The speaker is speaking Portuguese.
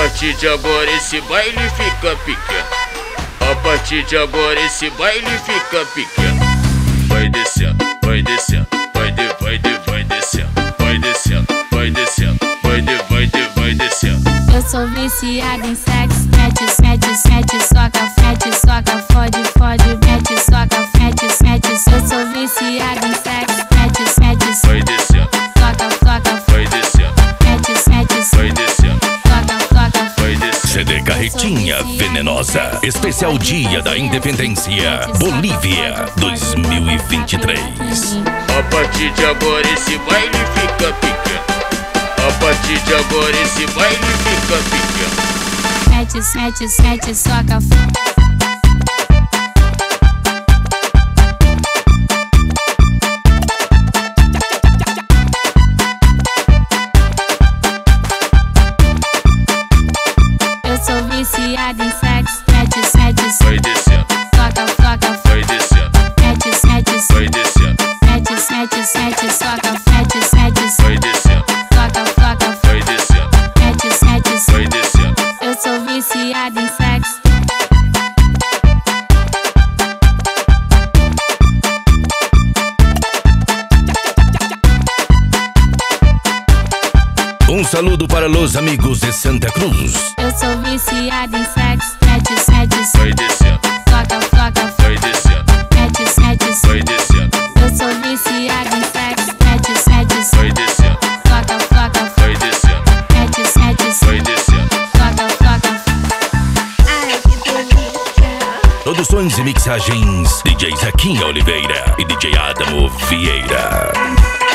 partir de agora esse baile fica pequeno. A partir de agora esse baile fica pequeno. Vai descendo, vai descendo, vai descendo, vai descendo, vai descendo, vai descendo. Eu sou viciada em sexo, mete, soca, fode, mete, soca, mete. Eu sou viciada em sexo, mete, vai descendo, soca, vai descendo, mete, vai descendo, soca, vai descendo. CD Carretinha Venenosa, especial Dia da Independência, Bolívia 2023. A partir de agora esse baile fica pequeno. A partir de agora esse baile fica pequeno. mete, soca. Eu sou viciada em sexo, mete, vai descendo, soca, vai descendo, mete, vai descendo, mete, soca, mete, vai descendo, soca, vai descendo, mete, vai descendo. eu sou viciada em sexo. Um saludo para los amigos de Santa Cruz. Eu sou viciada em sexo, mete, Vai descendo, soca, vai descendo, mete, vai descendo, eu sou viciada em sexo, mete, vai descendo, soca, vai descendo, mete, vai descendo. soca. Ai, que delícia. Produções e mixagens DJ Zequinha Oliveira e DJ Adamo Vieira.